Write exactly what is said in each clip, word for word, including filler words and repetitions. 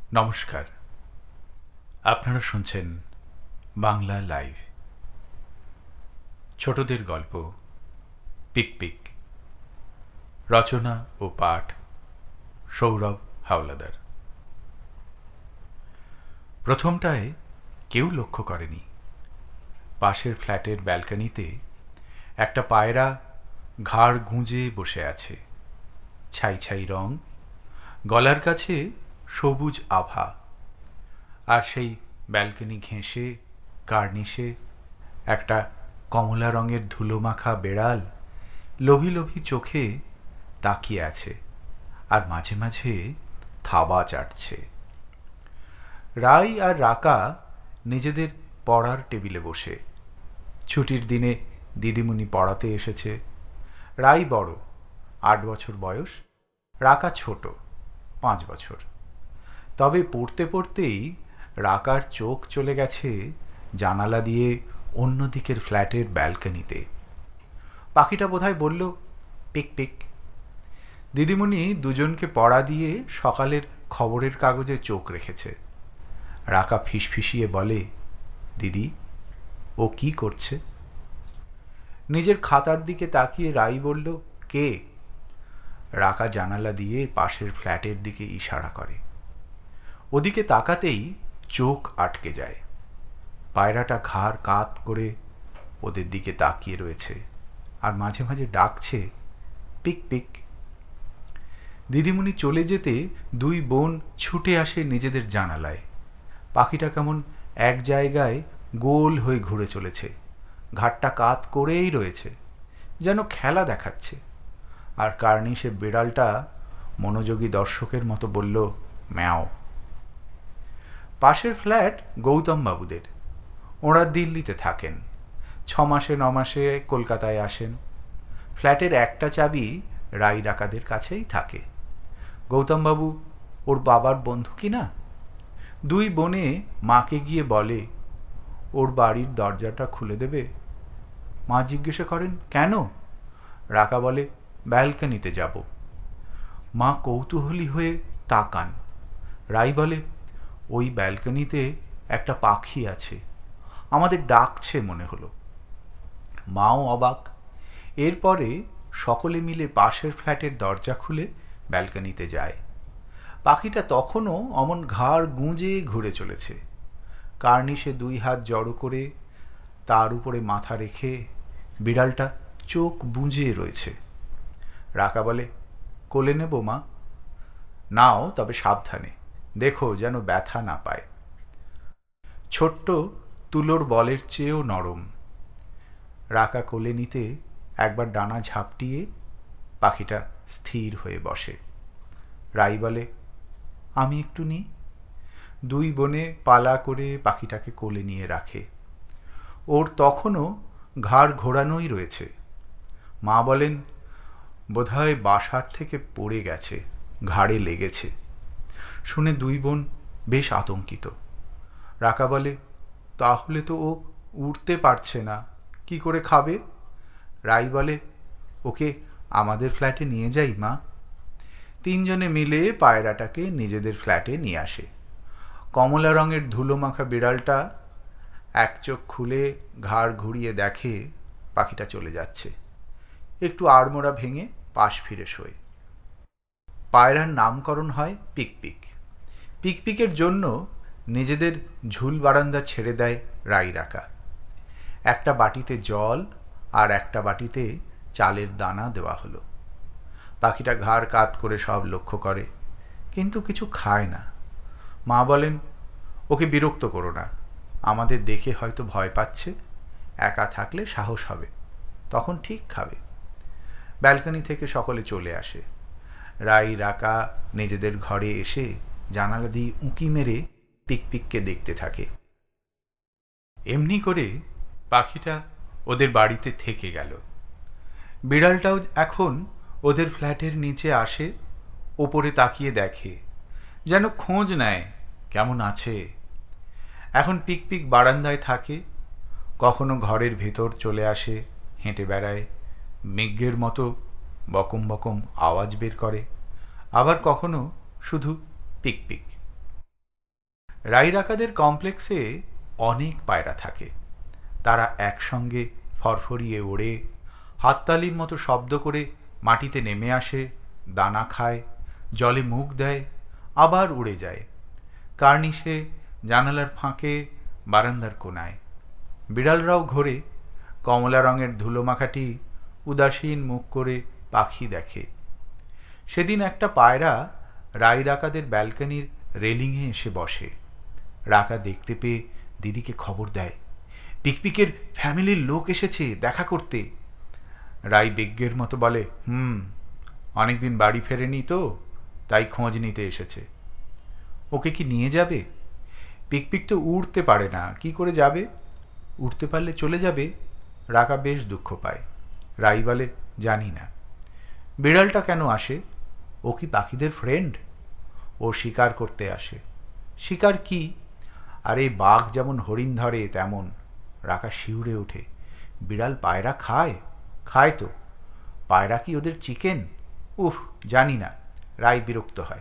নমস্কার, আপনারা শুনছেন বাংলা লাইভ। ছোটদের গল্প পিকপিক, রচনা ও পাঠ সৌরভ হাওলাদার। প্রথমটায় কেউ লক্ষ্য করেনি পাশের ফ্ল্যাটের ব্যালকনিতে একটা পায়রা ঘাড় গুঁজে বসে আছে। ছাই ছাই রং, গলার কাছে সবুজ আভা, আর সেই ব্যালকনি ঘেঁষে কার্নিশে একটা কমলা রঙের ধুলোমাখা বেড়াল লোভী লোভী চোখে তাকিয়ে আছে আর মাঝে মাঝে থাবা চাটছে। রাই আর রাকা নিজেদের পড়ার টেবিলে বসে। ছুটির দিনে দিদিমণি পড়াতে এসেছে। রাই বড়, আট বছর বয়স, রাকা ছোট, পাঁচ বছর। তবে পড়তে পড়তেই রাকার চোখ চলে গেছে জানালা দিয়ে অন্য দিকের ফ্ল্যাটের ব্যালকনিতে। পাখিটা বোধহয় বলল, পিক পিক। দিদিমণি দুজনকে পড়া দিয়ে সকালের খবরের কাগজে চোখ রেখেছে। রাকা ফিসফিসিয়ে বলে, দিদি, ও কি করছে? নিজের খাতার দিকে তাকিয়ে রাই বলল, কে? রাকা জানালা দিয়ে পাশের ফ্ল্যাটের দিকে ইশারা করে। ওদিকে তাকাতেই চোখ আটকে যায়। পায়রাটা ঘাড় কাত করে ওদের দিকে তাকিয়ে রয়েছে আর মাঝে মাঝে ডাকছে, পিক পিক। দিদিমণি চলে যেতে দুই বোন ছুটে আসে নিজেদের জানালায়। পাখিটা কেমন এক জায়গায় গোল হয়ে ঘুরে চলেছে, ঘাটটা কাত করেই রয়েছে, যেন খেলা দেখাচ্ছে। আর কার্নিশে বিড়ালটা মনোযোগী দর্শকের মতো বলল, ম্যাও। পাশের ফ্ল্যাট গৌতম বাবুদের। ওরা দিল্লিতে থাকেন, ছ মাসে ন মাসে কলকাতায় আসেন। ফ্ল্যাটের একটা চাবি রাই রাকাদের কাছেই থাকে। গৌতমবাবু ওর বাবার বন্ধু কি না? দুই বোনে মাকে গিয়ে বলে, ওর বাড়ির দরজাটা খুলে দেবে? মা জিজ্ঞাসা করেন, কেন? রাকা বলে, ব্যালকনিতে যাব। মা কৌতূহলী হয়ে তাকান। রাই বলে, ওই ব্যালকনিতে একটা পাখি আছে, আমাদের ডাকছে মনে হলো। মাও অবাক। এরপরে সকলে মিলে পাশের ফ্ল্যাটের দরজা খুলে ব্যালকনিতে যায়। পাখিটা তখনও অমন ঘাড় গুঁজে ঘুরে চলেছে। কার্নিশে দুই হাত জড়ো করে তার উপরে মাথা রেখে বিড়ালটা চোখ বুঁজে রয়েছে। রাকা বলে, কোলে নেব মা? নাও, তবে সাবধানে, দেখো যেন ব্যথা না পায়। ছোট্ট তুলোর বলের চেয়েও নরম। রাকা কোলে নিতে একবার ডানা ঝাপটিয়ে পাখিটা স্থির হয়ে বসে। রাই বলে, আমি একটু নিই। দুই বোনে পালা করে পাখিটাকে কোলে নিয়ে রাখে। ওর তখনও ঘাড় ঘোরানোই রয়েছে। মা বলেন, বোধহয় বাসার থেকে পড়ে গেছে, ঘাড়ে লেগেছে। শুনে দুই বোন বেশ আতঙ্কিত। রাকা বলে, তাহলে তো ও উঠতে পারছে না, কি করে খাবে? রাই বলে, ওকে আমাদের ফ্ল্যাটে নিয়ে যাই মা। তিনজনে মিলে পায়রাটাকে নিজেদের ফ্ল্যাটে নিয়ে আসে। কমলা রঙের ধুলোমাখা বিড়ালটা এক চোখ খুলে ঘাড় ঘুরিয়ে দেখে পাখিটা চলে যাচ্ছে। একটু আড়মোড়া ভেঙে পাশ ফিরে শোয়। পায়রার নামকরণ হয় পিকপিক। পিকপিকের জন্য নিজেদের ঝুল বারান্দা ছেড়ে দেয় রাই রাকা। একটা বাটিতে জল আর একটা বাটিতে চালের দানা দেওয়া হলো। পাখিটা ঘাড় কাত করে সব লক্ষ্য করে, কিন্তু কিছু খায় না। মা বলেন, ওকে বিরক্ত করো না, আমাদের দেখে হয়তো ভয় পাচ্ছে, একা থাকলে সাহস হবে, তখন ঠিক খাবে। ব্যালকনি থেকে সকলে চলে আসে। রাই রাকা নিজেদের ঘরে এসে জানালা দিয়ে উঁকি মেরে পিকপিককে দেখতে থাকে। এমনি করে পাখিটা ওদের বাড়িতে থেকে গেল। বিড়ালটাও এখন ওদের ফ্ল্যাটের নিচে আসে, ওপরে তাকিয়ে দেখে, যেন খোঁজ নেয় কেমন আছে। এখন পিকপিক বারান্দায় থাকে, কখনো ঘরের ভেতর চলে আসে, হেঁটে বেড়ায়, মেঘের মতো বকম বকম আওয়াজ বের করে, আবার কখনো শুধু পিকপিক। রাইরাকাদের কমপ্লেক্সে অনেক পায়রা থাকে। তারা একসঙ্গে ফরফরিয়ে ওড়ে, হাততালির মতো শব্দ করে মাটিতে নেমে আসে, দানা খায়, জলে মুখ দেয়, আবার উড়ে যায়। কার্নিশে, জানালার ফাঁকে, বারান্দার কোনায়। বিড়ালরাও ঘোরে, কমলা রঙের ধুলোমাখাটি উদাসীন মুখ করে পাখি দেখে। সেদিন একটা পায়রা রাইরাকাদের ব্যালকনির রেলিংয়ে এসে বসে। রাকা দেখতে পেয়ে দিদিকে খবর দেয়, পিকপিকের ফ্যামিলির লোক এসেছে দেখা করতে। রাই বিজ্ঞের মতো বলে, হুম অনেকদিন বাড়ি ফেরেনি তো, তাই খোঁজ নিতে এসেছে। ওকে কি নিয়ে যাবে? পিকপিক তো উড়তে পারে না, কি করে যাবে? উঠতে পারলে চলে যাবে। রাকা বেশ দুঃখ পায়। রাই বলে, জানি না। বিড়ালটা কেন আসে? ও কি পাখিদের ফ্রেন্ড? ও শিকার করতে আসে। শিকার কি? আর এই বাঘ যেমন হরিণ ধরে তেমন। রাকা শিউরে ওঠে। বিড়াল পায়রা খায়? খায় তো। পায়রা কি ওদের চিকেন? উফ, জানি না। রাই বিরক্ত হয়।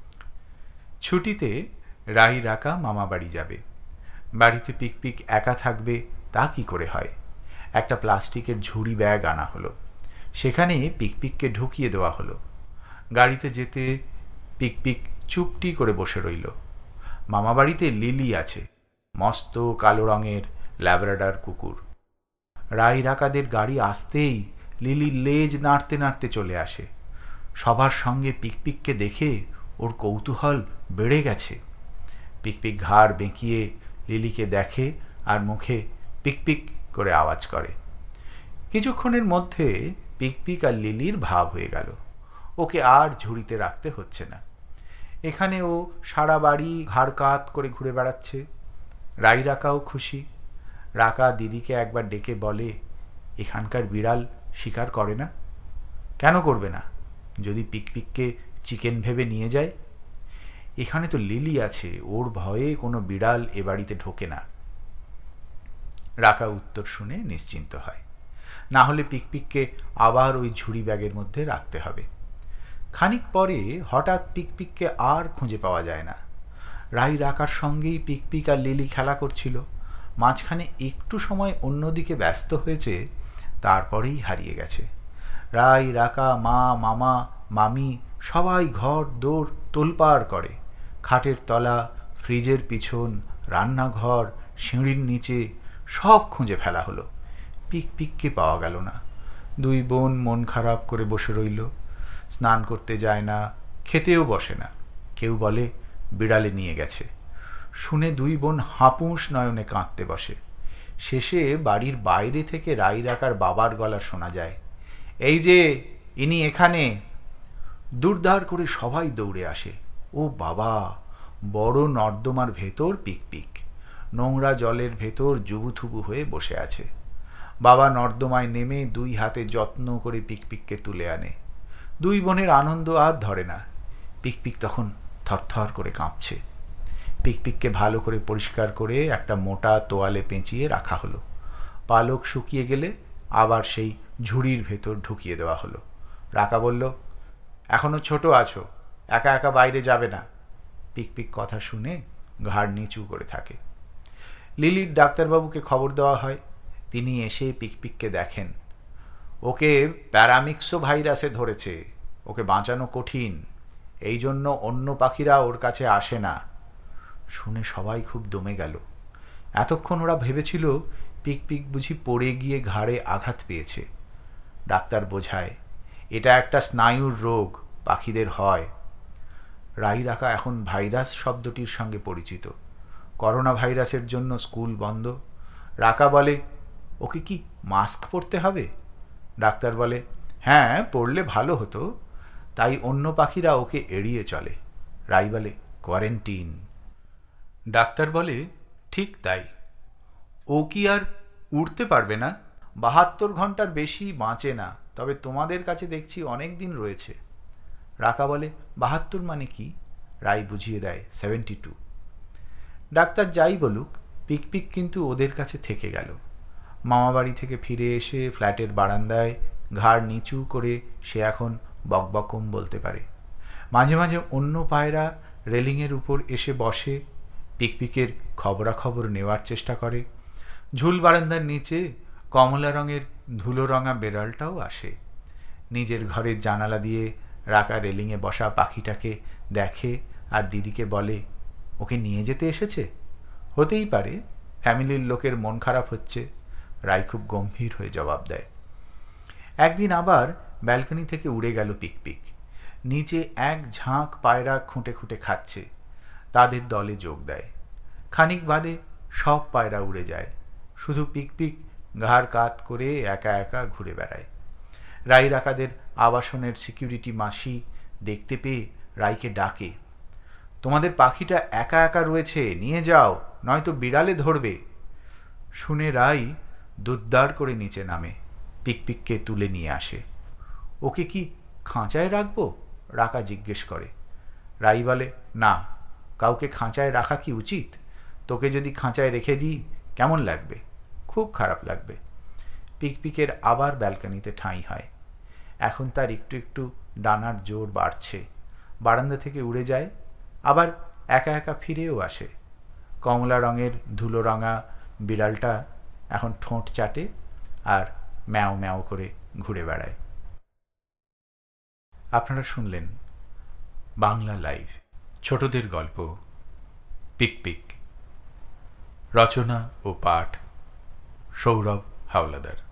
ছুটিতে রাই রাকা মামা বাড়ি যাবে। বাড়িতে পিকপিক একা থাকবে তা কি করে হয়? একটা প্লাস্টিকের ঝুড়ি ব্যাগ আনা হলো, সেখানে পিকপিককে ঢুকিয়ে দেওয়া হলো। গাড়িতে যেতে পিকপিক চুপটি করে বসে রইল। মামাবাড়িতে লিলি আছে, মস্ত কালো রঙের ল্যাব্রাডর কুকুর। রাই রাকাদের গাড়ি আসতেই লিলির লেজ নাড়তে নাড়তে চলে আসে। সবার সঙ্গে পিকপিককে দেখে ওর কৌতূহল বেড়ে গেছে। পিকপিক ঘাড় বেঁকিয়ে লিলিকে দেখে আর মুখে পিকপিক করে আওয়াজ করে। কিছুক্ষণের মধ্যে পিকপিক আর লিলির ভাব হয়ে গেল। ওকে আর ঝুড়িতে রাখতে হচ্ছে না। এখানে ও সারা বাড়ি ঘাড় কাত করে ঘুরে বেড়াচ্ছে। রাই রাকাও খুশি। রাকা দিদিকে একবার ডেকে বলে, এখানকার বিড়াল শিকার করে না? কেন করবে না, যদি পিকপিককে চিকেন ভেবে নিয়ে যায়? এখানে তো লিলি আছে, ওর ভয়ে কোনো বিড়াল এ বাড়িতে ঢোকে না। রাকা উত্তর শুনে নিশ্চিন্ত হয়। না হলে পিকপিককে আবার ওই ঝুড়ি ব্যাগের মধ্যে রাখতে হবে। খানিক পরে হঠাৎ পিকপিককে আর খুঁজে পাওয়া যায় না। রাই রাকার সঙ্গেই পিকপিক আর লিলি খেলা করছিল। মাঝখানে একটু সময় অন্যদিকে ব্যস্ত হয়েছে, তারপরেই হারিয়ে গেছে। রাই রাকা, মা, মামা, মামি সবাই ঘর দৌড় তোলপাড় করে। খাটের তলা, ফ্রিজের পিছন, রান্নাঘর, সিঁড়ির নিচে সব খুঁজে ফেলা হলো। পিকপিককে পাওয়া গেল না। দুই বোন মন খারাপ করে বসে রইল। স্নান করতে যায় না, খেতেও বসে না। কেউ বলে বিড়ালে নিয়ে গেছে। শুনে দুই বোন হাঁপুস নয়নে কাঁদতে বসে। শেষে বাড়ির বাইরে থেকে রাই রাকার বাবার গলা শোনা যায়, এই যে ইনি এখানে। দুর্দার করে সবাই দৌড়ে আসে। ও বাবা, বড় নর্দমার ভেতর পিকপিক নোংরা জলের ভেতর জুবুথুবু হয়ে বসে আছে। বাবা নর্দমায় নেমে দুই হাতে যত্ন করে পিকপিককে তুলে আনে। দুই বোনের আনন্দ আর ধরে না। পিকপিক তখন থরথর করে কাঁপছে। পিকপিককে ভালো করে পরিষ্কার করে একটা মোটা তোয়ালে পেঁচিয়ে রাখা হলো। পালক শুকিয়ে গেলে আবার সেই ঝুড়ির ভেতর ঢুকিয়ে দেওয়া হলো। রাকা বলল, এখনো ছোট আছো, একা একা বাইরে যাবে না। পিকপিক কথা শুনে ঘাড় নিচু করে থাকে। লিলির ডাক্তারবাবুকে খবর দেওয়া হয়। তিনি এসে পিকপিককে দেখেন। ওকে প্যারামিক্সো ভাইরাসে ধরেছে, ওকে বাঁচানো কঠিন, এই জন্য অন্য পাখিরা ওর কাছে আসে না। শুনে সবাই খুব দমে গেল। এতক্ষণ ওরা ভেবেছিল পিকপিক বুঝি পড়ে গিয়ে ঘাড়ে আঘাত পেয়েছে। ডাক্তার বোঝায়, এটা একটা স্নায়ুর রোগ, পাখিদের হয়। রাই রাকা এখন ভাইরাস শব্দটির সঙ্গে পরিচিত। করোনা ভাইরাসের জন্য স্কুল বন্ধ। রাকা বলে, ওকে কি মাস্ক পরতে হবে? ডাক্তার বলে, হ্যাঁ পরলে ভালো হতো, তাই অন্য পাখিরা ওকে এড়িয়ে চলে। রাই বলে, কোয়ারেন্টিন। ডাক্তার বলে, ঠিক তাই। ও কি আর উঠতে পারবে না? বাহাত্তর ঘন্টার বেশি বাঁচে না, তবে তোমাদের কাছে দেখছি অনেক দিন রয়েছে। রাকা বলে, বাহাত্তর মানে কি? রাই বুঝিয়ে দেয়, সেভেন্টি টু। ডাক্তার যাই বলুক, পিকপিক কিন্তু ওদের কাছে থেকে গেল। মামাবাড়ি থেকে ফিরে এসে ফ্ল্যাটের বারান্দায় ঘাড় নিচু করে সে এখন বকবকম বলতে পারে। মাঝে মাঝে অন্য পায়রা রেলিংয়ের উপর এসে বসে। পিকপিকের খবরাখবর নেওয়ার চেষ্টা করে। ঝুল বারান্দার নিচে কমলা রঙের ধুলো রঙা বেড়ালটাও আসে। নিজের ঘরের জানালা দিয়ে রাখা রেলিংয়ে বসা পাখিটাকে দেখে আর দিদিকে বলে, ওকে নিয়ে যেতে এসেছে? হতেই পারে, ফ্যামিলির লোকের মন খারাপ হচ্ছে। রাই খুব গম্ভীর হয়ে জবাব দেয়। একদিন আবার ব্যালকনি থেকে উড়ে গেল পিকপিক। নিচে এক ঝাঁক পায়রা খুঁটে খুঁটে খাচ্ছে। তাদের দলে যোগ দেয়। খানিক বাদে সব পায়রা উড়ে যায়। শুধু পিকপিক ঘাড় কাত করে একা একা ঘুরে বেড়ায়। রাই রাকাদের আবাসনের সিকিউরিটি মাসি দেখতে পেয়ে রাইকে ডাকে, তোমাদের পাখিটা একা একা রয়েছে, নিয়ে যাও, নয়তো বিড়ালে ধরবে। শুনে রাই দুদ্দার করে নিচে নামে, পিকপিককে তুলে নিয়ে আসে। ওকে কি খাঁচায় রাখবো? রাকা জিজ্ঞেস করে। রাই বলে, না, কাউকে খাঁচায় রাখা কি উচিত? তোকে যদি খাঁচায় রেখে দিই কেমন লাগবে? খুব খারাপ লাগবে। পিকপিকের আবার ব্যালকনিতে ঠাঁই হয়। এখন তার একটু একটু ডানার জোর বাড়ছে। বারান্দা থেকে উড়ে যায়, আবার একা একা ফিরেও আসে। কমলা রঙের ধুলো রঙা বিড়ালটা এখন ঠোঁট চাটে আর ম্যাও ম্যাও করে ঘুরে বেড়ায়। আপনারা শুনলেন বাংলা লাইভ ছোটদের গল্প পিকপিক। রচনা ও পাঠ সৌরভ হাওলাদার।